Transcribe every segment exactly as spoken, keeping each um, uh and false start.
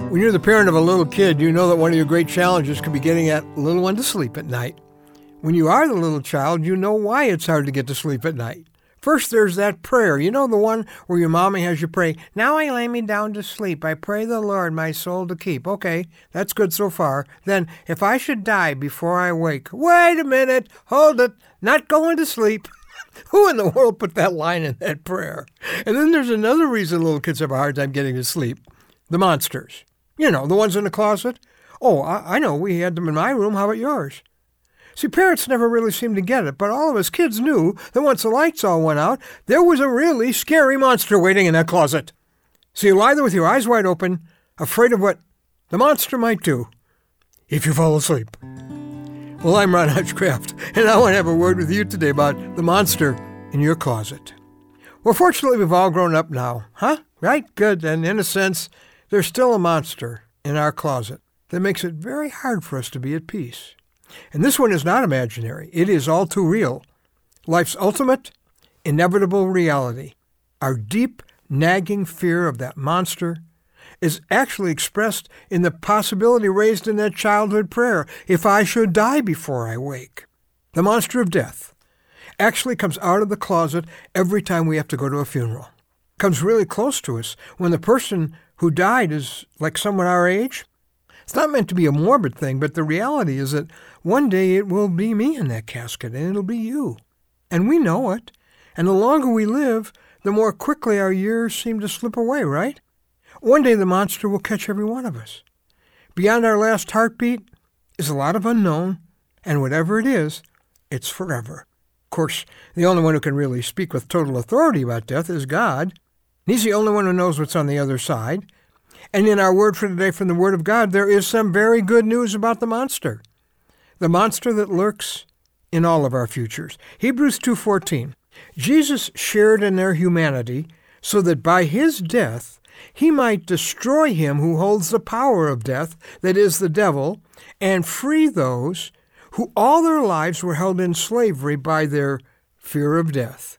When you're the parent of a little kid, you know that one of your great challenges could be getting that little one to sleep at night. When you are the little child, you know why it's hard to get to sleep at night. First, there's that prayer. You know, the one where your mommy has you pray, "Now I lay me down to sleep. I pray the Lord my soul to keep." Okay, that's good so far. Then, "If I should die before I wake," wait a minute, hold it, not going to sleep. Who in the world put that line in that prayer? And then there's another reason little kids have a hard time getting to sleep. The monsters. You know, the ones in the closet. Oh, I, I know, we had them in my room. How about yours? See, parents never really seemed to get it, but all of us kids knew that once the lights all went out, there was a really scary monster waiting in that closet. So you lie there with your eyes wide open, afraid of what the monster might do if you fall asleep. Well, I'm Ron Hutchcraft, and I want to have a word with you today about the monster in your closet. Well, fortunately, we've all grown up now, huh? Right? Good. And in a sense, there's still a monster in our closet that makes it very hard for us to be at peace. And this one is not imaginary. It is all too real. Life's ultimate, inevitable reality. Our deep, nagging fear of that monster is actually expressed in the possibility raised in that childhood prayer, "If I should die before I wake." The monster of death actually comes out of the closet every time we have to go to a funeral. Comes really close to us when the person who died is like someone our age. It's not meant to be a morbid thing, but the reality is that one day it will be me in that casket, and it'll be you. And we know it. And the longer we live, the more quickly our years seem to slip away, right? One day the monster will catch every one of us. Beyond our last heartbeat is a lot of unknown, and whatever it is, it's forever. Of course, the only one who can really speak with total authority about death is God. He's the only one who knows what's on the other side. And in our word for today from the Word of God, there is some very good news about the monster. The monster that lurks in all of our futures. Hebrews two fourteen. Jesus shared in their humanity so that by his death he might destroy him who holds the power of death, that is the devil, and free those who all their lives were held in slavery by their fear of death.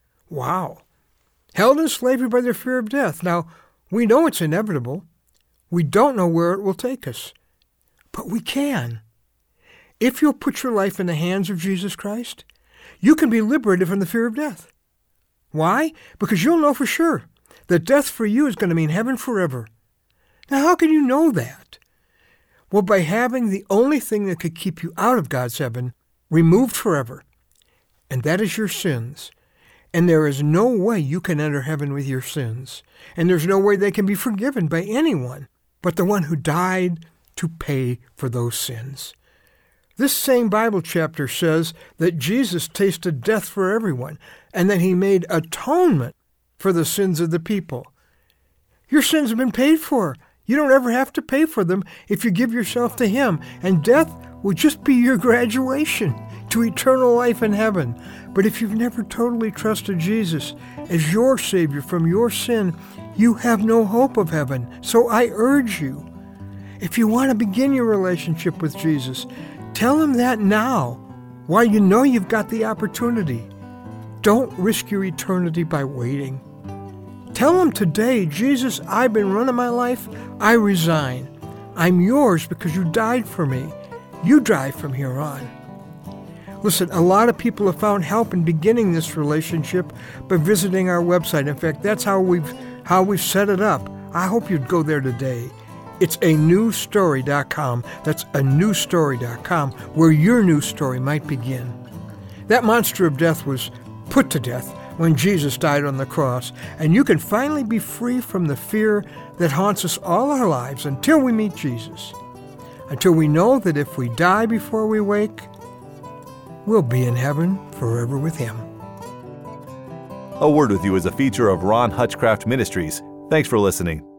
Wow. Held in slavery by their fear of death. Now, we know it's inevitable. We don't know where it will take us. But we can. If you'll put your life in the hands of Jesus Christ, you can be liberated from the fear of death. Why? Because you'll know for sure that death for you is going to mean heaven forever. Now, how can you know that? Well, by having the only thing that could keep you out of God's heaven removed forever, and that is your sins. And there is no way you can enter heaven with your sins. And there's no way they can be forgiven by anyone but the one who died to pay for those sins. This same Bible chapter says that Jesus tasted death for everyone, and that he made atonement for the sins of the people. Your sins have been paid for. You don't ever have to pay for them if you give yourself to him. And death will just be your graduation to eternal life in heaven. But if you've never totally trusted Jesus as your Savior from your sin, you have no hope of heaven. So I urge you, if you want to begin your relationship with Jesus, tell him that now, while you know you've got the opportunity. Don't risk your eternity by waiting. Tell him today, "Jesus, I've been running my life. I resign. I'm yours because you died for me. You drive from here on." Listen, a lot of people have found help in beginning this relationship by visiting our website. In fact, that's how we've how we've set it up. I hope you'd go there today. It's a new story dot com. That's a new story dot com, where your new story might begin. That monster of death was put to death when Jesus died on the cross, and you can finally be free from the fear that haunts us all our lives until we meet Jesus. Until we know that if we die before we wake, we'll be in heaven forever with him. A Word with You is a feature of Ron Hutchcraft Ministries. Thanks for listening.